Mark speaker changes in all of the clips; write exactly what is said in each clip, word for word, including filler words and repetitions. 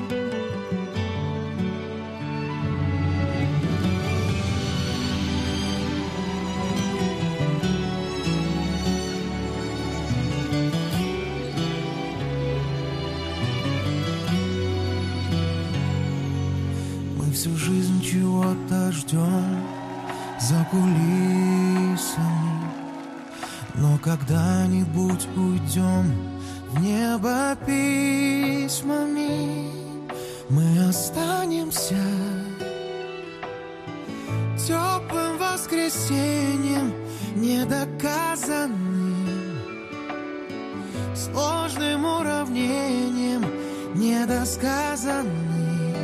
Speaker 1: Мы всю жизнь чего-то ждем за кулисами, но когда-нибудь уйдем в небо письмами. Мы останемся теплым воскресеньем, недоказанным, сложным уравнением, недосказанным.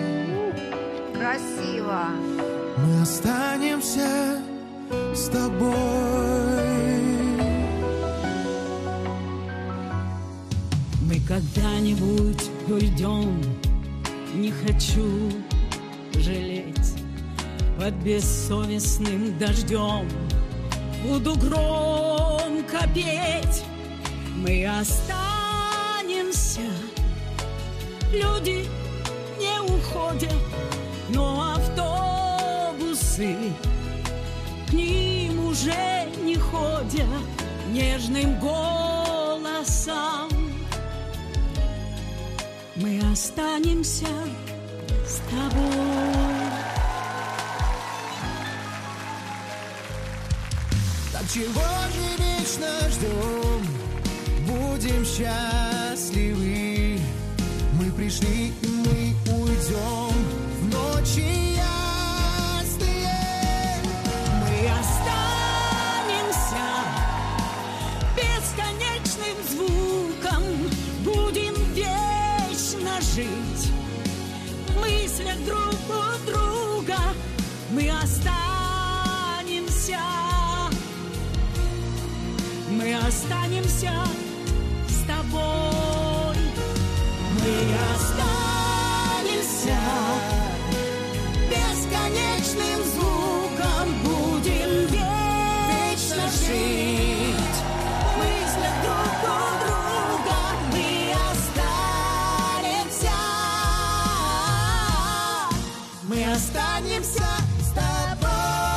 Speaker 2: Красиво.
Speaker 1: Мы останемся с тобой.
Speaker 3: Мы когда-нибудь уйдем, не хочу жалеть, под бессовестным дождем буду громко петь. Мы останемся, люди не уходят, но автобусы к ним уже не ходят нежным голосом. Мы останемся с тобой.
Speaker 1: Так чего же вечно ждем? Будем счастливы. Мы пришли и мы уйдем в ночи ясные.
Speaker 3: Мы останемся бесконечным звуком, будем вечно жить в мыслях друг у друга. Мы останемся, мы останемся с тобой. Мы останемся бесконечным звуком, будем вечно жить в мыслях друг у друга. Мы останемся, мы останемся с тобой.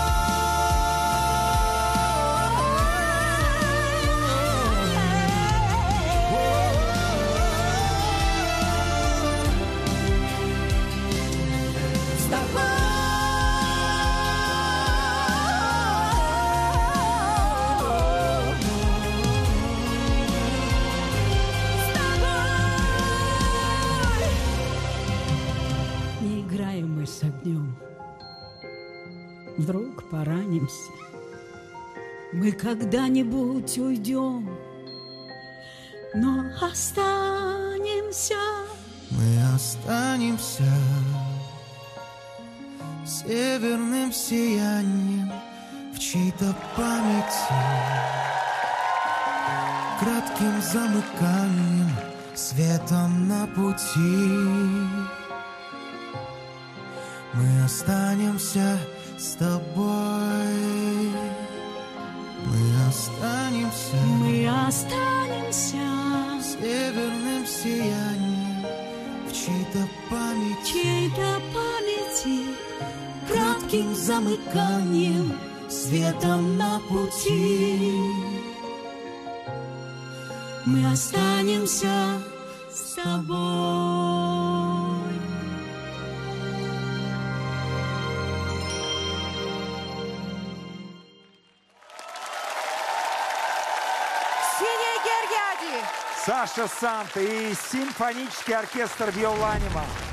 Speaker 3: С огнем, вдруг поранимся, мы когда-нибудь уйдем, но останемся.
Speaker 1: Мы останемся северным сиянием в чьей-то памяти, кратким замыканием, светом на пути. Мы останемся с тобой. Мы останемся,
Speaker 3: мы останемся
Speaker 1: северным сиянием в чьей-то памяти,
Speaker 3: чьей-то памяти,
Speaker 1: кратким замыканием, светом на пути.
Speaker 3: Мы останемся с тобой.
Speaker 2: Синий Гергяди,
Speaker 4: Саша Санта и симфонический оркестр Виоланима.